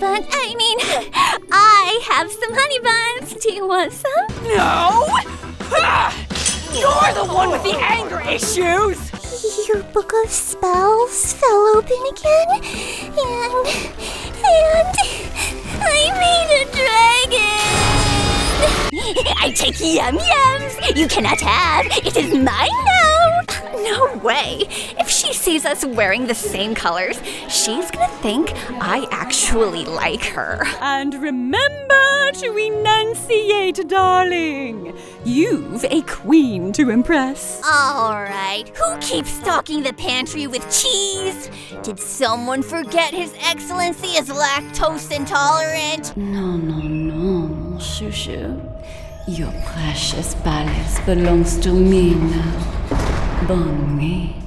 buns. I have some honey buns. Do you want some? No! You're the one with the anger issues! Your book of spells fell open again, and I made a dragon! I take yum-yums! You cannot have! It is mine now! No way! If she sees us wearing the same colors, she's gonna think I actually like her. And remember to enunciate, darling. You've a queen to impress. Alright, who keeps stocking the pantry with cheese? Did someone forget His Excellency is lactose intolerant? No, mon chouchou. Your precious palace belongs to me now. Bonne nuit.